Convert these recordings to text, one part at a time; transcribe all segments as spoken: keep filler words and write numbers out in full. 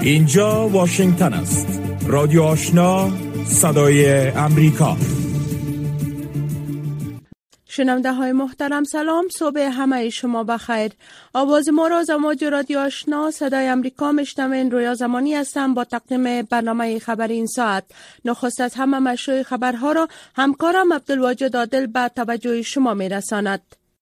اینجا واشنگتن است. رادیو آشنا، صدای امریکا. شنونده های محترم سلام، صبح همه شما بخیر. آواز ما را از موج رادیو آشنا صدای امریکا میشنوین. رویا زمانی هستم با تقدیم برنامه خبر این ساعت. نخست از همه مشروع خبرها را همکارم عبدالواجد عادل به توجه شما میرساند.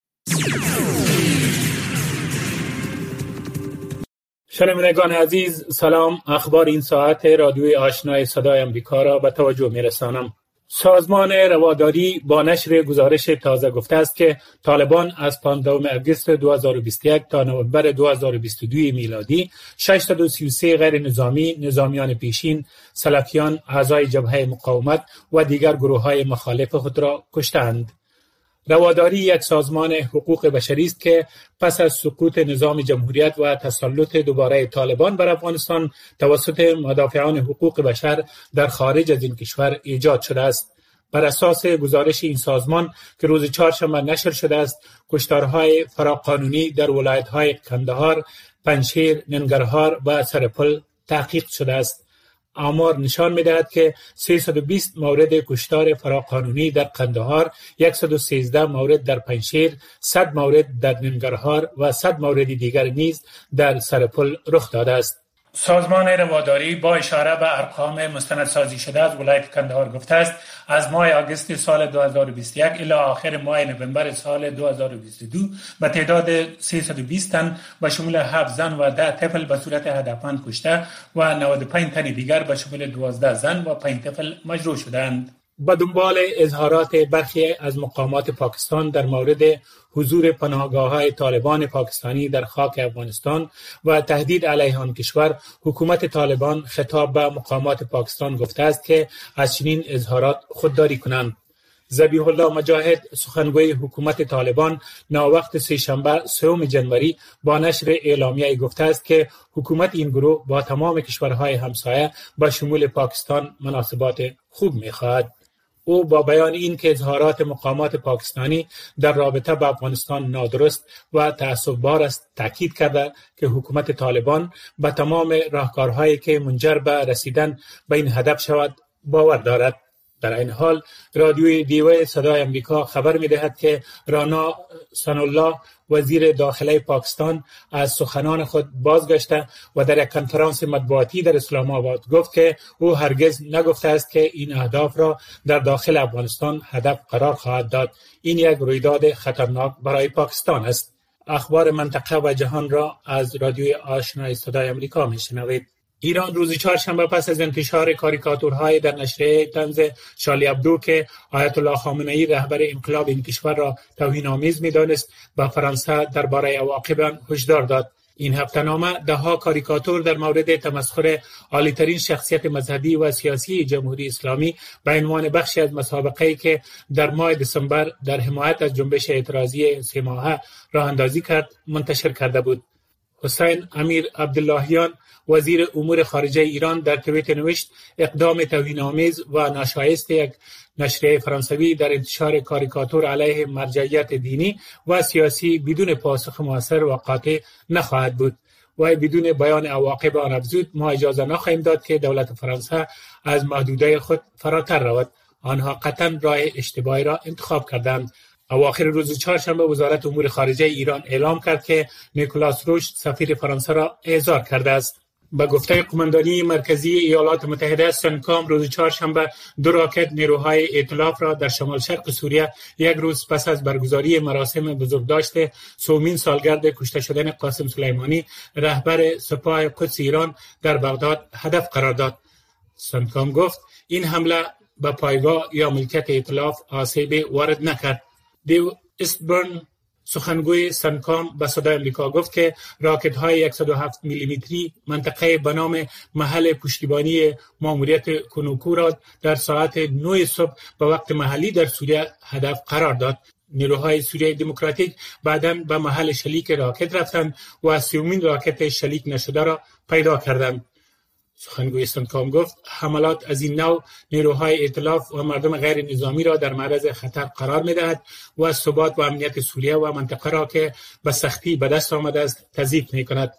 شنوندگان عزیز سلام. اخبار این ساعت رادیوی آشنای صدای امریکا را به توجه میرسانم. سازمان رواداری با نشر گزارش تازه گفته است که طالبان از پانزدهم اگست دو هزار و بیست و یک تا نوامبر دو هزار و بیست و دو میلادی ششصد و سی و سه غیر نظامی، نظامیان پیشین، سلفیان، اعضای جبهه مقاومت و دیگر گروه‌های مخالف خود را کشتند. رواداری یک سازمان حقوق بشری است که پس از سقوط نظام جمهوریت و تسلط دوباره طالبان بر افغانستان توسط مدافعان حقوق بشر در خارج از این کشور ایجاد شده است. بر اساس گزارش این سازمان که روز چهارشنبه نشر شده است، کشتارهای فراقانونی در ولایت‌های کندهار، پنجشیر، ننگرهار و سرپل تحقیق شده است. آمار نشان می‌دهد که سیصد و بیست مورد کشتار فراقانونی در قندهار، صد و سیزده مورد در پنجشیر، صد مورد در ننگرهار و صد مورد دیگر نیز در سرپل رخ داده است. سازمان رواداری با اشاره به ارقام مستندسازی شده از ولایت کندهار گفته است از ماه آگوست سال دو هزار و بیست و یک الی آخر ماه نوامبر سال دو هزار و بیست و دو به تعداد سیصد و بیست تن و شمول هفت زن و ده طفل به صورت هدفمند کشته و نود و پنج تن دیگر به شمول دوازده زن و پنج طفل مجروح شدند. به دنبال اظهارات برخی از مقامات پاکستان در مورد حضور پناهگاه‌های طالبان پاکستانی در خاک افغانستان و تهدید علیه آن کشور، حکومت طالبان خطاب به مقامات پاکستان گفته است که از چنین اظهارات خودداری کنند. ذبیح الله مجاهد، سخنگوی حکومت طالبان، ناوقت سه‌شنبه سوم جنوری با نشر اعلامیه گفته است که حکومت این گروه با تمام کشورهای همسایه با شمول پاکستان مناسبات خوب می‌خواهد. او با بیان این که اظهارات مقامات پاکستانی در رابطه با افغانستان نادرست و تعصب‌بار است، تاکید کرده که حکومت طالبان به تمام راهکارهایی که منجر به رسیدن به این هدف شود باور دارد. در این حال رادیوی دیوه صدای امریکا خبر می‌دهد که رانا ثناالله وزیر داخله پاکستان از سخنان خود بازگشته و در یک کنفرانس مطبوعاتی در اسلام آباد گفت که او هرگز نگفته است که این اهداف را در داخل افغانستان هدف قرار خواهد داد. این یک رویداد خطرناک برای پاکستان است. اخبار منطقه و جهان را از رادیوی آشنای صدای امریکا میشنوید. ایران روز چهارشنبه پس از انتشار کاریکاتورهای در نشریه طنز شارلی ابدو که آیت الله خامنه‌ای رهبر انقلاب این کشور را توهین‌آمیز می‌دانست، به فرانسه درباره عواقب آن هشدار داد. این هفته‌نامه ده‌ها کاریکاتور در مورد تمسخر عالی‌ترین شخصیت مذهبی و سیاسی جمهوری اسلامی به عنوان بخشی از مسابقه‌ای که در ماه دسامبر در حمایت از جنبش اعتراضی سه ماهه راه اندازی کرد منتشر کرده بود. حسین امیر عبداللهیان وزیر امور خارجه ایران در توییت نوشت اقدام توهین‌آمیز و ناشایست یک نشریه فرانسوی در انتشار کاریکاتور علیه مرجعیت دینی و سیاسی بدون پاسخ مؤثر و قاطع نخواهد بود و بدون بیان عواقب آن افزود ما اجازه نخواهیم داد که دولت فرانسه از محدوده خود فراتر رود. آنها قطعاً راه اشتباهی را انتخاب کردند. اواخر روز چهارشنبه وزارت امور خارجه ایران اعلام کرد که نیکولاس روش سفیر فرانسه را احضار کرده است. به گفته قماندانی مرکزی ایالات متحده سنکام روز چهارشنبه دو راکت نیروهای ائتلاف را در شمال شرق سوریه یک روز پس از برگزاری مراسم بزرگداشت سومین سالگرد کشته شدن قاسم سلیمانی رهبر سپاه قدس ایران در بغداد هدف قرار داد. سنکام گفت این حمله به پایگاه یا ملکیت ائتلاف آسیبی وارد نکرد. دیو استبرن سخنگوی سنکام به صدای امریکا گفت که راکت‌های صد و هفت میلیمتری منطقه به نام محل پشتیبانی ماموریت کنوکو را در ساعت نه صبح به وقت محلی در سوریه هدف قرار داد. نیروهای سوریه دموکراتیک بعداً به محل شلیک راکت رفتند و سومین راکت شلیک نشده را پیدا کردند. سخنگوی سنکام گفت حملات از این نوع نیروهای ائتلاف و مردم غیر نظامی را در معرض خطر قرار می‌دهد و ثبات و امنیت سوریه و منطقه را که به سختی به دست آمده است تضعیف می‌کند.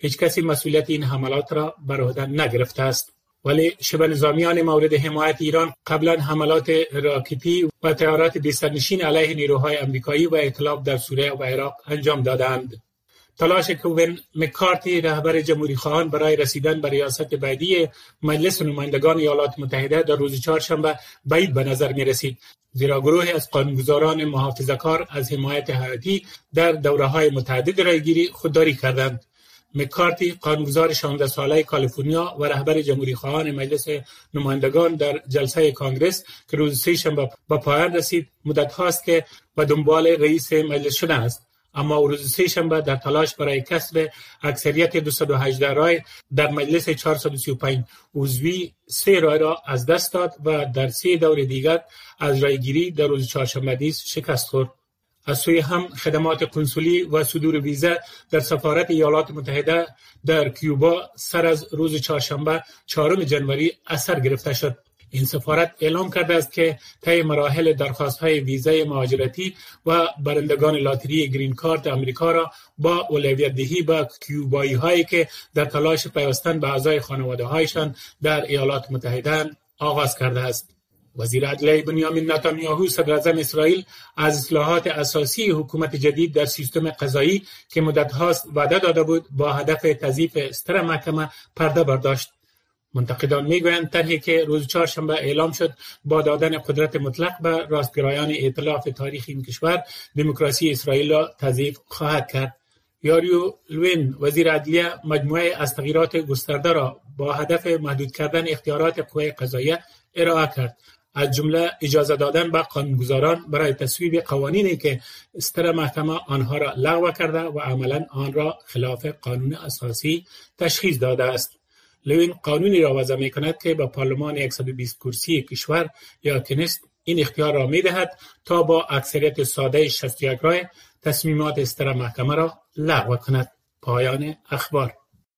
هیچ کسی مسئولیت این حملات را بر عهده نگرفته است. ولی شبه نظامیان مورد حمایت ایران قبلا حملات راکتی و طیارات بسترنشین علیه نیروهای امریکایی و ائتلاف در سوریه و عراق انجام دادند. تلاش کوین مکارتی رهبر جمهوری خواهان برای رسیدن به ریاست بعدی مجلس نمایندگان ایالات متحده در روز چهارشنبه بعید به نظر می رسید، زیرا گروهی از قانونگذاران محافظه‌کار از حمایت حیاتی در دوره‌های متعدد رایگیری خودداری کردند. مکارتی قانونگذار شانزده ساله کالیفرنیا و رهبر جمهوری خواهان مجلس نمایندگان در جلسه کانگرس که روز سه شنبه به پایان رسید مدت هاست که به دنبال رئیس مجلس شده است، اما روز سه شنبه در تلاش برای کسب اکثریت دویست و هجده رای در مجلس چهارصد و سی و پنج عضوی سه رای را از دست داد و در سه دور دیگر از رایگیری در روز چهارشنبه نیز شکست خورد. از سوی هم خدمات قنسولی و صدور ویزا در سفارت ایالات متحده در کیوبا سر از روز چهارشنبه چهارم ژانویه اثر گرفته شد. این سفارت اعلام کرده است که طی مراحل درخواست‌های ویزای مهاجرتی و برندگان لاتری گرین کارت امریکا را با اولویت دهی به کیوبایی‌هایی که در تلاش پیوستن به اعضای خانواده‌هایشان در ایالات متحده آغاز کرده است. وزیر عدلیه بنیامین نتانیاهو صدر اعظم اسرائیل از اصلاحات اساسی حکومت جدید در سیستم قضایی که مدت هاست وعده داده بود با هدف تضعیف استر محکمه پرده برداشت. منتقدان میگویند طرحی که روز چهارشنبه اعلام شد با دادن قدرت مطلق به راستگرایان ائتلاف تاریخی این کشور دموکراسی اسرائیل را تضعیف خواهد کرد. یاریو لوین وزیر عدلیه مجموعه از تغییرات گسترده را با هدف محدود کردن اختیارات قوه قضاییه ارائه کرد، از جمله اجازه دادن به قانونگذاران برای تصویب قوانینی که استر محکمه آنها را لغو کرده و عملا آن را خلاف قانون اساسی تشخیص داده است. لوین قانونی را وضع می کند که به پارلمان صد و بیست کرسی کشور یا کنست این اختیار را می دهد تا با اکثریت ساده شصت و یک رای تصمیمات استر محکمه را لغو کند. پایان اخبار.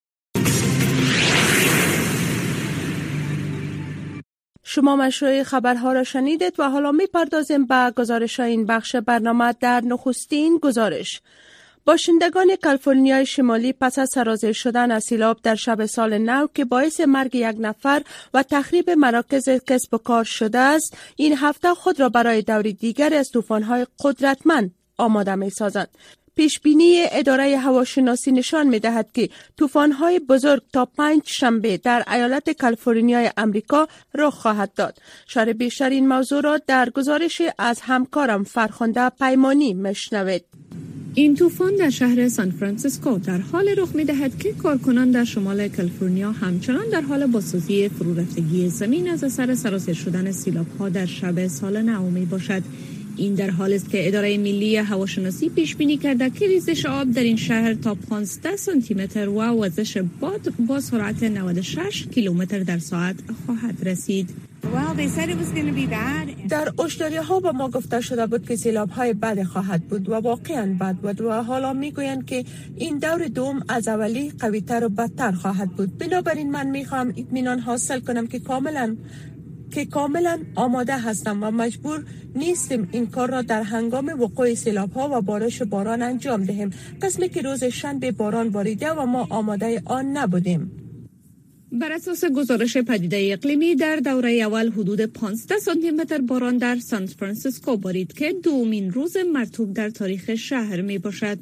شما مشروع خبرها را شنیدید و حالا می پردازیم به گزارش این بخش برنامه. در نخستین گزارش، باشندگان کالیفرنیای شمالی پس از سرازیر شدن از سیلاب در شب سال نو که باعث مرگ یک نفر و تخریب مراکز کسب و کار شده است، این هفته خود را برای دوری دیگر از طوفان‌های قدرتمند آماده می‌سازند. پیشبینی اداره هواشناسی نشان می‌دهد که طوفان‌های بزرگ تا پنج شنبه در ایالت کالیفرنیای امریکا رخ خواهد داد. شرح بیشتر این موضوع را در گزارش از همکارم فرخنده پیمانی میشنوید. این طوفان در شهر سان فرانسیسکو در حال رخ می‌دهد که کارکنان در شمال کالیفرنیا همچنان در حال بازسازی فرورفتگی زمین از اثر سرازیر شدن سیلاب‌ها در شب سال نو میباشد. این در حالی است که اداره ملی هواشناسی پیش بینی کرده که ریزش آب در این شهر تا پانزده سانتی متر و وزش باد با سرعت نود و شش کیلومتر در ساعت خواهد رسید. در اشتری‌ها به ما گفته شده بود که سیلاب‌های بد خواهد بود و واقعاً بد بود و حالا میگویند که این دور دوم از اولی قوی‌تر و بدتر خواهد بود. بنابراین من میخوام اطمینان حاصل کنم که کاملاً که کاملا آماده هستم و مجبور نیستیم این کار را در هنگام وقوع سیلاب‌ها و بارش باران انجام دهیم، قسمی که روز شنبه باران باریده و ما آماده آن نبودیم. بر اساس گزارش پدیده اقلیمی در دوره اول حدود پانزده سانتی متر باران در سان فرانسیسکو بارید که دومین روز مرطوب در تاریخ شهر می باشد.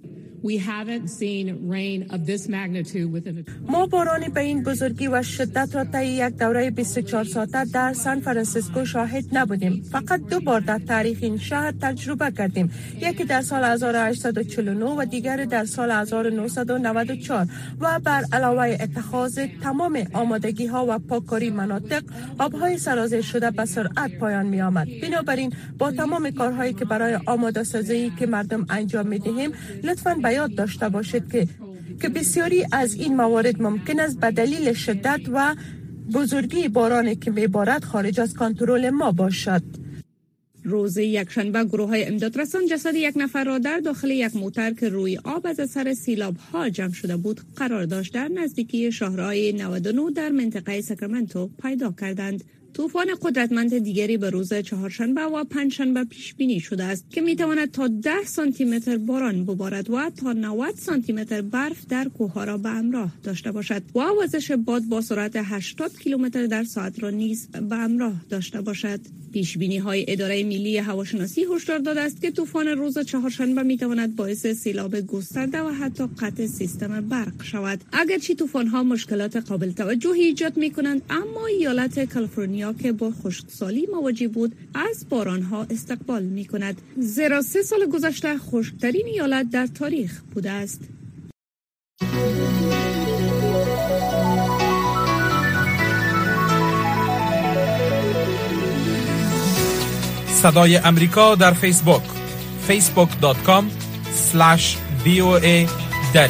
ما بارانی به این بزرگی و شدت را طی یک دوره بیست و چهار ساعته در سان فرانسیسکو شاهد نبودیم. فقط دو بار در تاریخ این شهر تجربه کردیم، یکی در سال هزار و هشتصد و چهل و نه و دیگر در سال هزار و نهصد و نود و چهار و بر علاوه اتخاذ تمام آمادگی ها و پاککاری مناطق، آبهای سرازیر شده به سرعت پایان می آمد. بنابراین با تمام کارهایی که برای آماده سازی که مردم انجام می دهیم، لطفاً یاد داشته باشید که که بسیاری از این موارد ممکن است به دلیل شدت و بزرگی بارانی که میبارد خارج از کنترل ما باشد. روز یکشنبه گروه‌های امدادرسان جسد یک نفر را در داخل یک موتر که روی آب از اثر سیلاب‌ها جمع شده بود قرار داشت در نزدیکی شاهراه نود و نه در منطقه ساکرامنتو پیدا کردند. طوفان قدرتمند دیگری به روز چهارشنبه و پنجشنبه پیش بینی شده است که می تواند تا ده سانتی متر باران ببارد و تا نود سانتی متر برف در کوهها را به همراه داشته باشد و وزش باد با سرعت هشتاد کیلومتر در ساعت را نیز به همراه داشته باشد. پیش بینی های اداره ملی هواشناسی هشدار داده است که طوفان روز چهارشنبه می تواند باعث سیلاب گسترده و حتی قطع سیستم برق شود. اگرچه طوفان ها مشکلات قابل توجهی ایجاد می کنند، اما ایالت کالیفرنیا که با خشکسالی مواجه بود از باران ها استقبال می کند، زیرا سه سال گذشته خشکترین ایالت در تاریخ بوده است. صدای امریکا در فیسبوک فیسبوک دات کام اسلش وی او ای دری.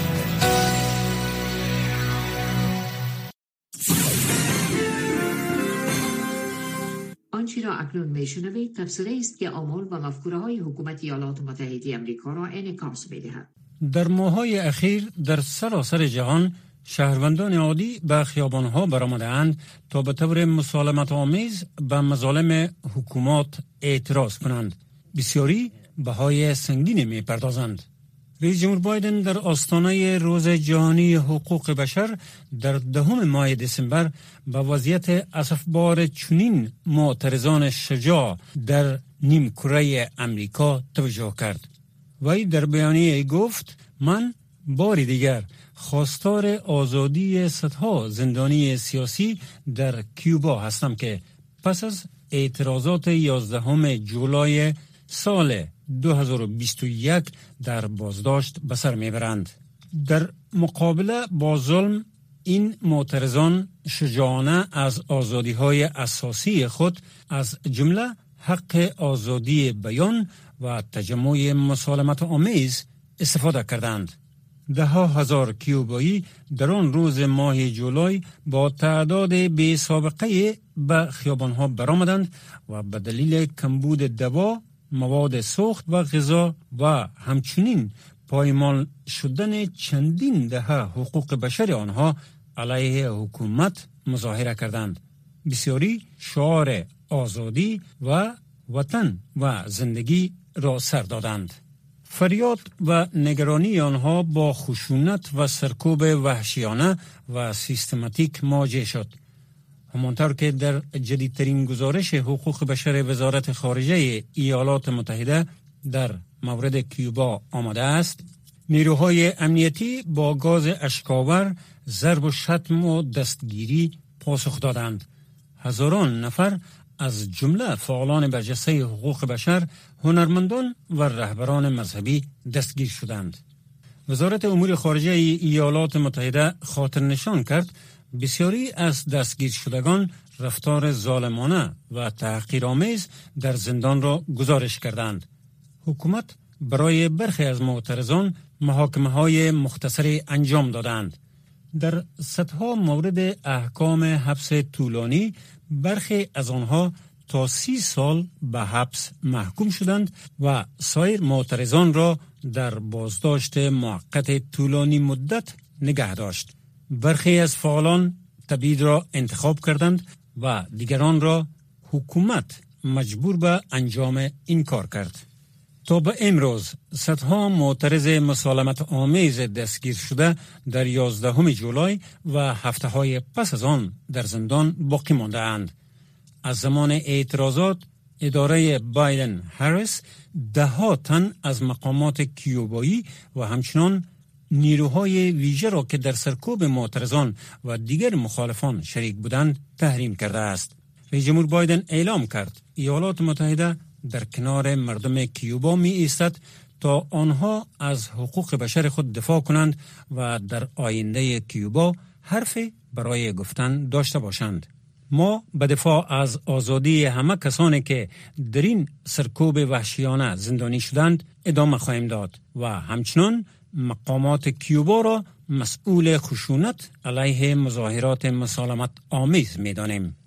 آنچه را اکنون میشنوید تفسیری است که آمال و مفکوره های حکومت ایالات متحده آمریکا را انعکاس می‌دهد. در ماه‌های اخیر در سراسر جهان شهروندان عادی به خیابان‌ها برآمده‌اند تا به طور مسالمت‌آمیز به مظالم حکومت اعتراض کنند. بسیاری بهای سنگینی می‌پردازند. رئیس جمهور بایدن در آستانه روز جهانی حقوق بشر در دهم ماه دسامبر به وضعیت اسفبار چنین معترضان شجاع در نیمکره امریکا توجه کرد. وی در بیانیه گفت: من بار دیگر خواستار آزادی صدها زندانی سیاسی در کیوبا هستم که پس از اعتراضات یازدهم جولای سال دو هزار و بیست و یک در بازداشت به سر میبرند. در مقابله با ظلم این معترضان شجاعانه از آزادی‌های اساسی خود از جمله حق آزادی بیان و تجمع مسالمت آمیز استفاده کردند. ده ها هزار کیوبایی در آن روز ماه جولای با تعداد بی سابقه به خیابان‌ها برآمدند و به دلیل کمبود دوا، مواد سوخت و غذا و همچنین پایمال شدن چندین دهه حقوق بشر آنها علیه حکومت مظاهره کردند. بسیاری شعار آزادی و وطن و زندگی را سر دادند. فریاد و نگرانی آنها با خشونت و سرکوب وحشیانه و سیستماتیک مواجه شد. همانطور که در جدیدترین گزارش حقوق بشر وزارت خارجه ایالات متحده در مورد کیوبا آمده است، نیروهای امنیتی با گاز اشک‌آور، ضرب و شتم و دستگیری پاسخ دادند. هزاران نفر از جمله فعالان برجسته حقوق بشر، هنرمندان و رهبران مذهبی دستگیر شدند. وزارت امور خارجه ایالات متحده خاطر نشان کرد بسیاری از دستگیر شدگان رفتار ظالمانه و تحقیرآمیز در زندان را گزارش کردند. حکومت برای برخی از معترضان محاکمه‌های مختصری انجام دادند. در صدها مورد احکام حبس طولانی برخی از آنها تا سی سال به حبس محکوم شدند و سایر معترضان را در بازداشت موقت طولانی مدت نگه داشت. برخی از فعالان تبعید را انتخاب کردند و دیگران را حکومت مجبور به انجام این کار کرد. تا به امروز صدها معترض مسالمت آمیز دستگیر شده در یازدهم جولای و هفته های پس از آن در زندان باقی مانده اند. از زمان اعتراضات اداره بایدن هریس ده ها تن از مقامات کیوبایی و همچنان نیروهای ویژه را که در سرکوب معترضان و دیگر مخالفان شریک بودند تحریم کرده است. رئیس جمهور بایدن اعلام کرد ایالات متحده در کنار مردم کیوبا می ایستد تا آنها از حقوق بشر خود دفاع کنند و در آینده کیوبا حرفی برای گفتن داشته باشند. ما به دفاع از آزادی همه کسانی که در این سرکوب وحشیانه زندانی شدند ادامه خواهیم داد و همچنان مقامات کیوبا را مسئول خشونت علیه مظاهرات مسالمت آمیز می دانیم.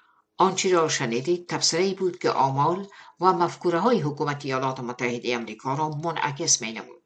آنچه را شنیدید تفسیری بود که آمال و مفکوره های حکومت ایالات متحده آمریکا را منعکس می نمود.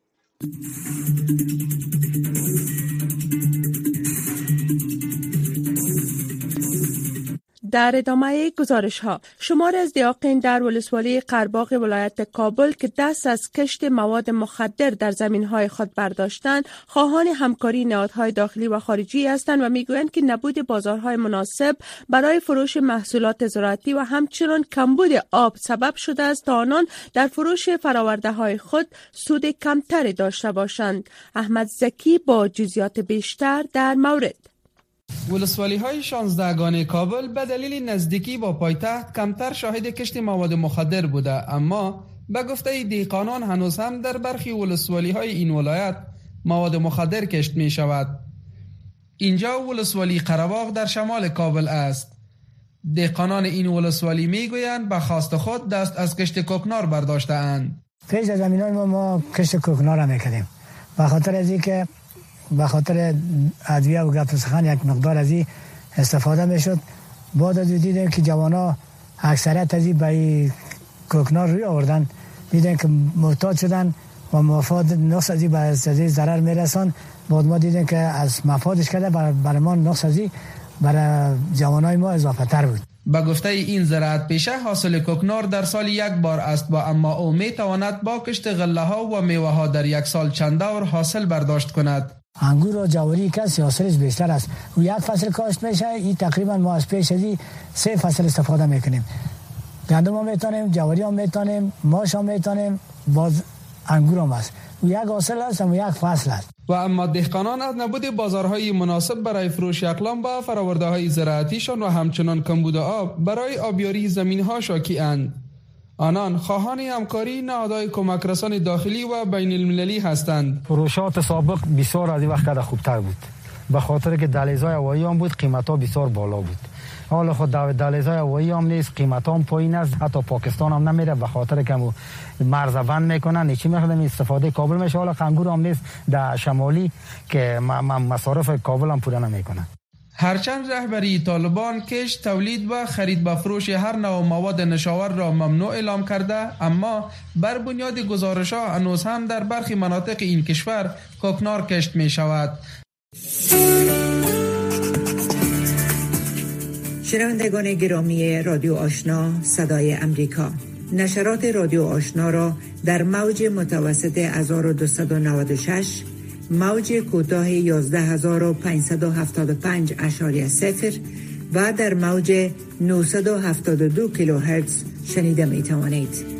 در ادامه گزارش ها، شمار از دیاقین در ولسوالی قرباغ ولایت کابل که دست از کشت مواد مخدر در زمین های خود برداشتند، خواهان همکاری نهادهای داخلی و خارجی هستند و میگویند که نبود بازارهای مناسب برای فروش محصولات زراعتی و همچنین کمبود آب سبب شده است تا آنان در فروش فراورده های خود سود کمتری داشته باشند. احمد زکی با جزئیات بیشتر در مورد. ولسوالی های شانزده گانه کابل به دلیل نزدیکی با پایتخت کمتر شاهد کشت مواد مخدر بوده، اما به گفته دهقانان هنوز هم در برخی ولسوالی های این ولایت مواد مخدر کشت می شود. اینجا ولسوالی قرباغ در شمال کابل است. دهقانان این ولسوالی می گویند به خواست خود دست از کشت کوکنار برداشته اند. پیش از زمینای ما ما کشت کوکنار را میکردیم به خاطر از اینکه به خاطر ادویه و گپ و سخن یک مقدار از این استفاده میشد. بعد از دیدیم که جوانا اکثریت از این به کوکنار روی آوردن، دیدن که محتاج شدن و مفاد نقص از این به از ضرر میرسان. بعد ما دیدیم که از مفادش کرده برای ما نقص از این برای جوانای ما اضافه تر بود. با گفته این زراعت پیشه حاصل کوکنار در سال یک بار است با اما او می تواند با کشت غله ها و میوه ها در یک سال چند دور حاصل برداشت کند. انگور و جواری کسی حاصلش بیشتر است و یک فصل کاشت میشه. این تقریبا ما از پیش ازی سه فصل استفاده میکنیم. گندم هم میتونیم، جواری هم میتونیم، ماش هم میتونیم، باز انگور هم است و یک حاصل است و یک فصل است. و اما دهقانان از نبود بازارهای مناسب برای فروش اقلام با فراورده های زراعتیشان و همچنان کمبود آب برای آبیاری زمین ها شاکی اند. آنان خواهان همکاری نهادهای کمک رسان داخلی و بین المللی هستند. فروشات سابق بسیار از این وقت کده خوبتر بود به خاطر که دهلیزهای هوایی هم بود، قیمت ها بسیار بالا بود. حالا خود دهلیزهای هوایی هم نیست، قیمت هم پایین است، حتی پاکستان هم نمیره به خاطر که مرز بند میکنن. نیچی میخوادم استفاده کابل میشه. حالا انگور هم نیست در شمالی که مصارف کابل هم پوره نمیکنن. هرچند رهبری طالبان کشت، تولید و خرید و فروش هر نوع مواد نشاور را ممنوع اعلام کرده، اما بر بنیاد گزارش‌ها هنوز هم در برخی مناطق این کشور کوکنار کشت می شود. شنوندگان گرامی رادیو آشنا صدای امریکا، نشرات رادیو آشنا را در موج متوسط هزار و دویست و نود و شش، موج کوتاه یازده هزار و پانصد و هفتاد و پنج اشاری صفر و در موج نهصد و هفتاد و دو کیلوهرتز شنیده می توانید.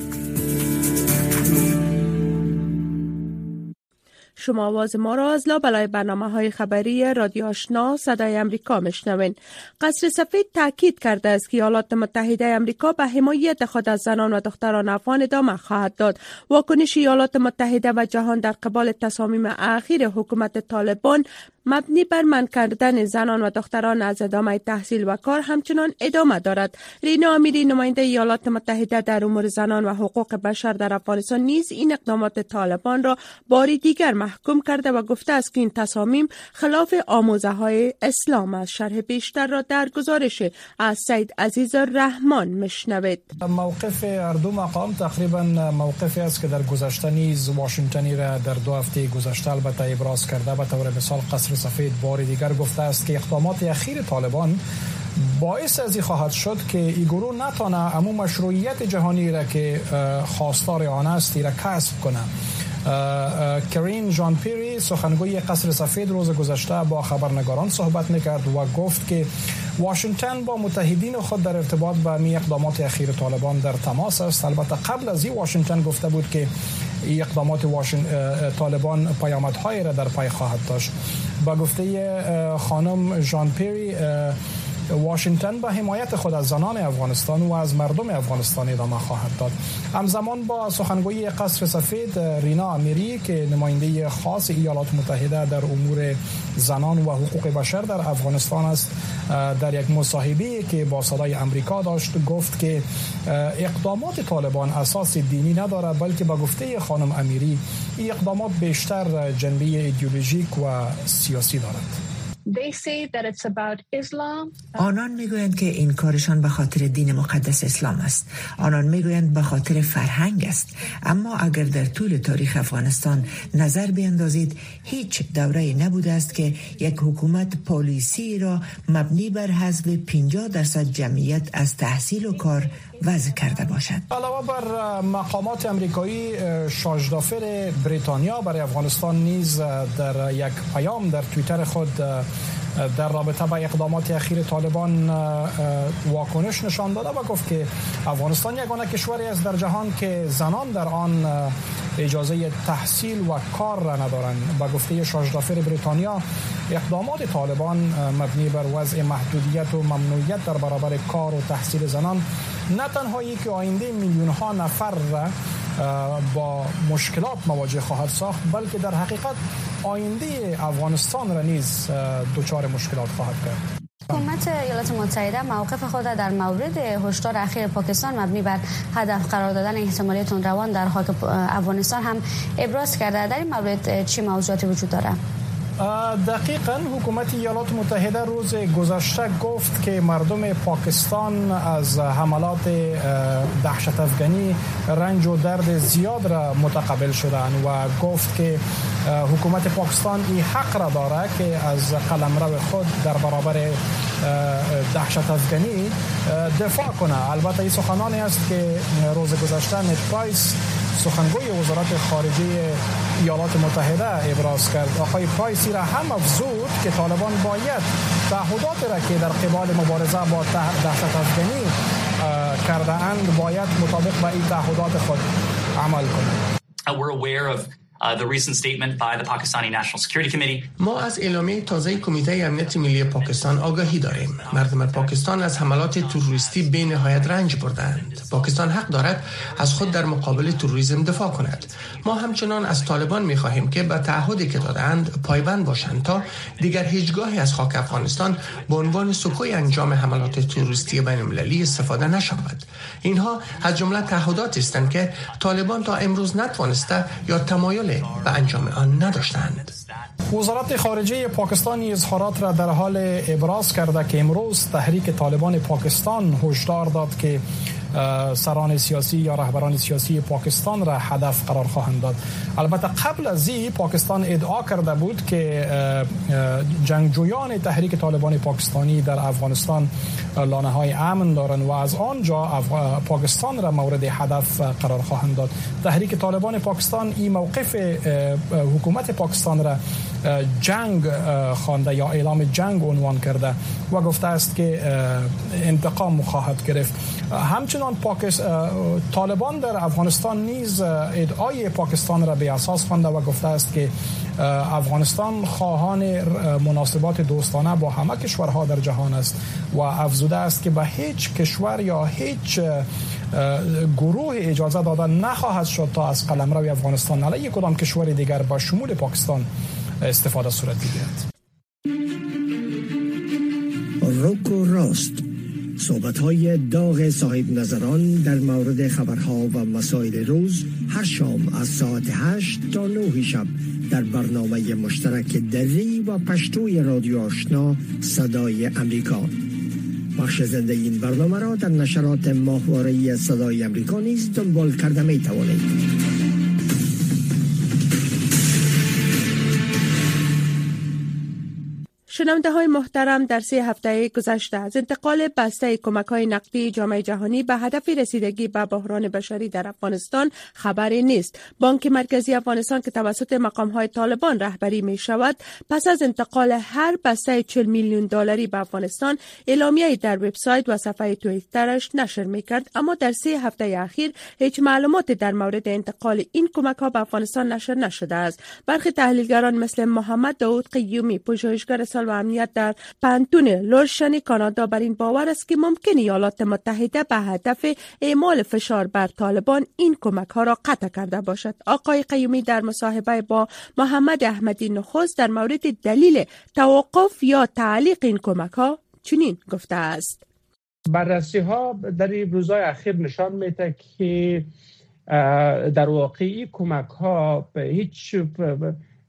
شما آواز ما را از لابلای برنامه های خبری رادیو آشنا صدای امریکا میشنوین. قصر سفید تاکید کرده است که ایالات متحده امریکا به حمایت خود از زنان و دختران افغان ادامه خواهد داد. واکنش ایالات متحده و جهان در قبال تصامیم اخیر حکومت طالبان مبنی بر منع کردن زنان و دختران از ادامه تحصیل و کار همچنان ادامه دارد. رینا امیری، نماینده ایالات متحده در امور زنان و حقوق بشر در افغانستان، نیز این اقدامات طالبان را باری دیگر محکوم کرده و گفته است که این تصامیم خلاف آموزه های اسلام است. شرح بیشتر را در گزارش از سید عزیز رحمان مشنوید. موقف هر دو مقام تقریبا موقفی است که در گذشته نیز واشنگتنی را در دو هفته گذشته البته ابراز کرده. به طور مثال قصر سفید بار دیگر گفته است که اقدامات اخیر طالبان باعث از این خواهد شد که این گروه نتانه امو مشروعیت جهانی را که خواستار آن است را کسب کنه. کرین جان پیری، سخنگوی قصر سفید، روز گذشته با خبرنگاران صحبت میکرد و گفت که واشنگتن با متحدین خود در ارتباط با می اقدامات اخیر طالبان در تماس است. البته قبل از این واشنگتن گفته بود که این اقدامات واشن... طالبان پیامدهای را در پی خواهد داشت. با گفته خانم جان پیری، واشنگتن با حمایت خود از زنان افغانستان و از مردم افغانستان ادامه خواهد داد. همزمان با سخنگوی قصر سفید رینا امیری که نماینده خاص ایالات متحده در امور زنان و حقوق بشر در افغانستان است، در یک مصاحبه‌ای که با صدای امریکا داشت گفت که اقدامات طالبان اساس دینی ندارد، بلکه با گفته خانم امیری این اقدامات بیشتر جنبه ایدئولوژیک و سیاسی دارد. آنان میگویند که این کارشان به خاطر دین مقدس اسلام است. آنان میگویند به خاطر فرهنگ است. اما اگر در طول تاریخ افغانستان نظر بیندازید، هیچ دوره‌ای نبوده است که یک حکومت پالیسی را مبنی بر حذف پنجاه درصد جمعیت از تحصیل و کار وضع کرده باشد. علاوه بر مقامات امریکایی، شاژدافر بریتانیا برای افغانستان نیز در یک پیام در توییتر خود در رابطه با اقدامات اخیر طالبان واکنش نشان داده و گفت که افغانستان یگانه کشوری است در جهان که زنان در آن اجازه تحصیل و کار را ندارند. با گفته شاژدافر بریتانیا، اقدامات طالبان مبنی بر وضع محدودیت و ممنوعیت در برابر کار و تحصیل زنان نه تنها یک آینده میلیون ها نفر را با مشکلات مواجه خواهد ساخت، بلکه در حقیقت آینده افغانستان را نیز دچار مشکلات خواهد کرد. حکومت ایالات متحده موقف خود در مورد هشدار اخیر پاکستان مبنی بر هدف قرار دادن احتمالی تندروان در خاک افغانستان هم ابراز کرده. در این مورد چه موضوعاتی وجود دارد؟ دقیقاً حکومت ایالات متحده روز گذشته گفت که مردم پاکستان از حملات دهشت افغانی رنج و درد زیاد را متقبل شدند و گفت که حکومت پاکستان این حق را داره که از قلمرو خود در برابر دهشت افغانی دفاع کنه. البته این سخنانی است که روز گذشته نت پرایس، سخنگوی وزارت خارجه ایالات متحده، ابراز کرد. آقای پرایسی را هم افزود که طالبان باید تعهدات را که در قبال مبارزه با دهشت افغانی کرده اند باید مطابق با این تعهدات خود عمل کنند. We're aware of Uh, the recent statement by the Pakistani National Security Committee. ما از اعلامیه تازه کمیته امنیت ملی پاکستان آگاهی داریم. مردم پاکستان از حملات تروریستی به نهایت رنج بردند. پاکستان حق دارد از خود در مقابل تروریسم دفاع کند. ما همچنان از طالبان می‌خواهیم که به تعهدی که دادند پایبند باشند تا دیگر هیچگاهی از خاک افغانستان به عنوان سکوی انجام حملات تروریستی بین‌المللی استفاده نشود. اینها از جمله تعهداتی هستند که طالبان تا امروز نتوانسته یا تمایل به انجام آن نداشتند. وزارت خارجه پاکستان اظهارات را در حال ابراز کرده که امروز تحریک طالبان پاکستان هشدار داد که سران سیاسی یا رهبران سیاسی پاکستان را هدف قرار خواهند داد. البته قبل از این پاکستان ادعا کرده بود که جنگجویان تحریک طالبان پاکستانی در افغانستان لانه‌های امن دارند و از آنجا پاکستان را مورد هدف قرار خواهند داد. تحریک طالبان پاکستان این موقف حکومت پاکستان را جنگ خوانده یا اعلام جنگ عنوان کرده و گفته است که انتقام خواهد گرفت. همچنان پاکستان طالبان در افغانستان نیز ادعای پاکستان را به اساس خوانده و گفته است که افغانستان خواهان مناسبات دوستانه با همه کشورها در جهان است و افزوده است که به هیچ کشور یا هیچ گروه اجازه داده نخواهد شد تا از قلمرو افغانستان علیه کدام کشور دیگر با شمول پاکستان استفاده صورت بگیرد. روک و راست، صحبت‌های داغ صاحب نظران در مورد خبرها و مسائل روز هر شام از ساعت هشت تا نه شب در برنامه مشترک دری و پشتوی رادیو آشنا صدای امریکا. بخش زنده این برنامه را در نشرات ماهواره‌ای صدای امریکا نیز دنبال کرده می توانید. شنونده های محترم، در سه هفته گذشته از انتقال بسته کمک های نقدی جامعه جهانی به هدف رسیدگی به بحران بشری در افغانستان خبری نیست. بانک مرکزی افغانستان که توسط مقام های طالبان رهبری می شود، پس از انتقال هر بسته چهل میلیون دلاری به افغانستان اعلامیه‌ای در وبسایت و صفحه توییترش نشر می کرد، اما در سه هفته اخیر هیچ معلوماتی در مورد انتقال این کمک ها به افغانستان نشر نشده است. برخی تحلیلگران مثل محمد داود قیومی، پژوهشگر و امنیت در پانتون لورشن کانادا، بر این باور است که ممکن ایالات متحده به هدف اعمال فشار بر طالبان این کمک ها را قطع کرده باشد. آقای قیومی در مصاحبه با محمد احمدی نخست در مورد دلیل توقف یا تعلیق این کمک ها چنین گفته است: بررسی ها در این روزهای اخیر نشان میده که در واقع این کمک ها به هیچ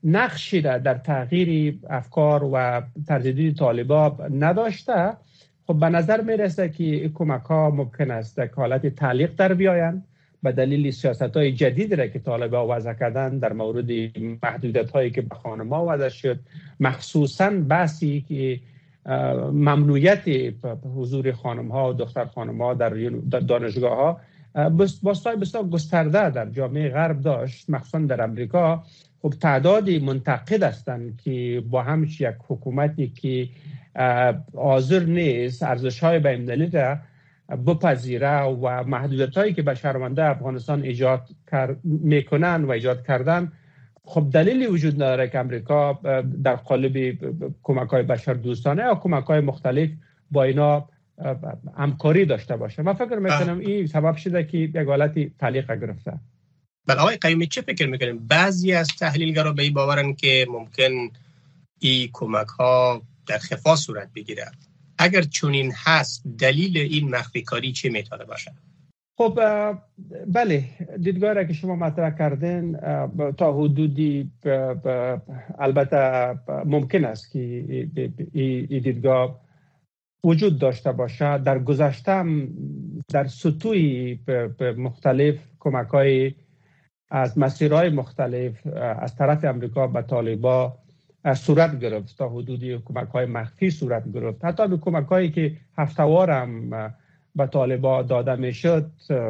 نقشی را در تغییر افکار و تجدید طالبان نداشته، خب به نظر میرسه که این کمک ها ممکن است در حالت تعلیق در بیایند به دلیل سیاست های جدید را که طالبان وضع کردن در مورد محدودیت هایی که به خانم‌ها وضع شد، مخصوصا بحثی که ممنوعیت حضور خانم ها و دختر خانم ها در دانشگاه ها بسیار بسیار گسترده در جامعه غرب داشت، مخصوصا در امریکا. خب تعدادی منتقد هستند که با همش یک حکومتی که حاضر نیست ارزش های بین‌المللی را بپذیره و محدودیت هایی که به شهروندان افغانستان ایجاد میکنن و ایجاد کردن، خب دلیلی وجود نداره که امریکا در قالب کمک های بشر دوستانه یا کمک های مختلف با اینا همکاری داشته باشه. من فکر میکنم این سبب شده که یک حالتی تعلیق گرفته. بله آقای قیومی، چه فکر میکنیم؟ بعضی از تحلیلگرا به این باورن که ممکن این کمک ها در خفا صورت بگیره. اگر چنین هست دلیل این مخفی کاری چه میتونه باشه؟ خب بله، دیدگاهی را که شما مطرح کردین تا حدودی البته ممکن است که این دیدگاه وجود داشته باشه. در گذشته هم در سطوح مختلف کمک‌های از مسیرهای مختلف از طرف امریکا به طالبان صورت گرفت، تا حدودی کمک‌های مخفی صورت گرفت. حتی به کمک‌هایی که هفته‌وار هم به طالبان داده میشد،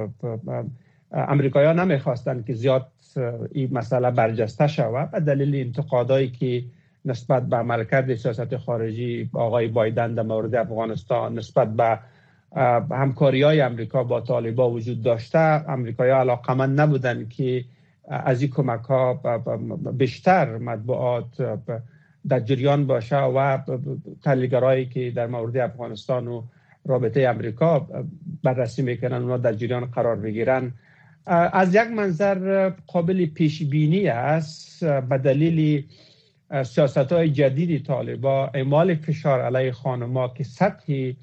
امریکایی‌ها نمیخواستند که زیاد این مسئله برجسته شود به دلیل انتقادایی که نسبت به عملکرد سیاست خارجی آقای بایدن در مورد افغانستان، نسبت به همکاری‌های امریکا با طالبان وجود داشته. امریکایی‌ها علاقه‌مند نبودند که از این کمک‌ها بیشتر مطبوعات در جریان باشه و تحلیلگرایی که در مورد افغانستان و رابطه امریکا بررسی میکنن اونا در جریان قرار بگیرن. از یک منظر قابل پیش بینی است به دلیل سیاست‌های جدید طالبان، اعمال فشار علیه خانم‌ها که سطحی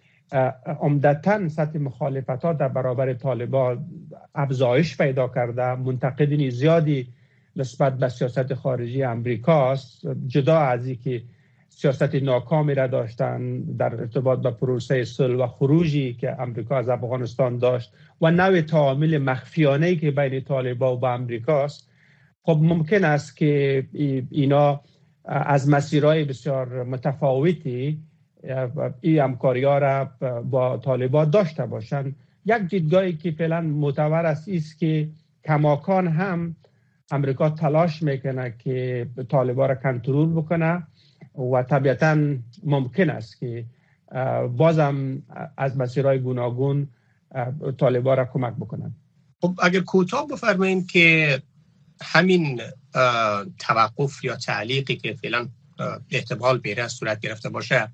عمدتاً سطح مخالفت‌ها در برابر طالبان افزایش پیدا کرده. منتقدین زیادی نسبت به سیاست خارجی امریکاست، جدا از اینکه سیاست ناکامی را داشتن در ارتباط با پروسه صلح و خروجی که امریکا از افغانستان داشت و نوع تعامل مخفیانه‌ای که بین طالبان و امریکاست. خب ممکن است که اینا از مسیرهای بسیار متفاوتی این همکاری‌ها را با طالبان داشته باشند. یک دیدگاهی که فعلا معتبر است است که کماکان هم امریکا تلاش میکنه که طالبان را کنترل بکنه و طبیعتاً ممکن است که بازم از مسیرهای گوناگون طالبان را کمک بکنن. خب اگر کوتاه بفرمایید که همین توقف یا تعلیقی که فعلا احتمال بیره صورت گرفته باشه،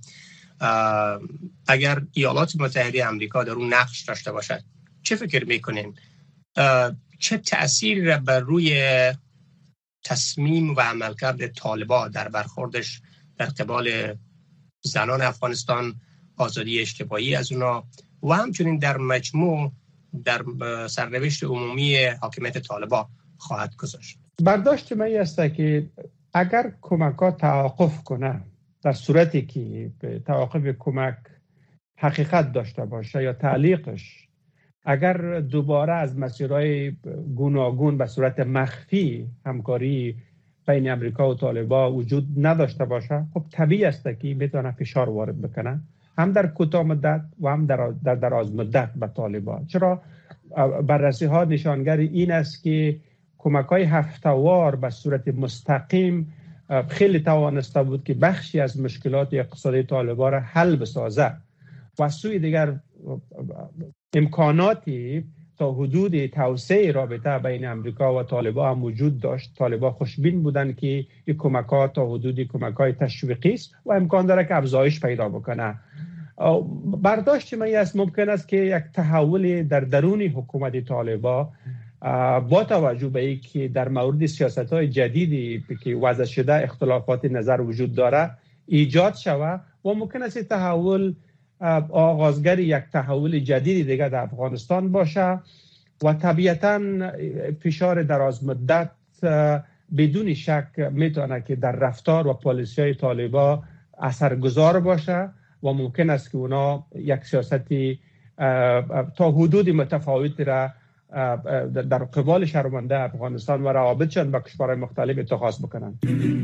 اگر ایالات متحده آمریکا در اون نقش داشته باشد، چه فکر میکنین؟ چه تأثیری را بر روی تصمیم و عملکرد طالبان در برخوردش در قبال زنان افغانستان، آزادی اجتماعی از اونا و همچنین در مجموع در سرنوشت عمومی حاکمیت طالبان خواهد گذاشت؟ برداشت من است که اگر کمک‌ها توقف کنه، در صورتی که توقف کمک حقیقت داشته باشه یا تعلیقش اگر دوباره از مسیرهای گوناگون به صورت مخفی همکاری بین امریکا و طالبان وجود نداشته باشه، خب طبیعی است که بتونه فشار وارد بکنه، هم در کوتاه مدت و هم در در دراز مدت به طالبان. چرا؟ بررسی ها نشانگر این است که کمک های هفته‌وار به صورت مستقیم خیلی توانسته بود که بخشی از مشکلات اقتصادی طالبان را حل بسازه و سوی دیگر امکاناتی تا حدود توسعه رابطه بین امریکا و طالبان هم وجود داشت. طالبان خوشبین بودند که این کمک‌ها تا حدودی کمک‌های تشویقی است و امکان داره که افزایش پیدا بکنه. برداشت من است ممکن است که یک تحول در درون حکومت طالبان با توجه به اینکه در مورد سیاست‌های جدیدی که وضع شده اختلافات نظر وجود داره ایجاد شود و ممکن است تحول آغازگر یک تحول جدیدی دیگه در افغانستان باشه و طبیعتاً فشار دراز مدت بدون شک میتونه که در رفتار و پالیسی طالبان اثرگذار باشه و ممکن است که اونا یک سیاستی تا حدود متفاوتی را در قبال شهروندان افغانستان و روابطشان با کشورهای مختلف اتخاذ بکنند.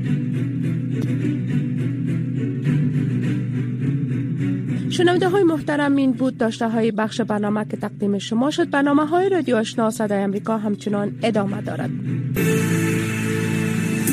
شنونده های محترم، این بود داشته های بخش برنامه که تقدیم شما شد. برنامه های رادیو آشنا صدای امریکا همچنان ادامه دارد.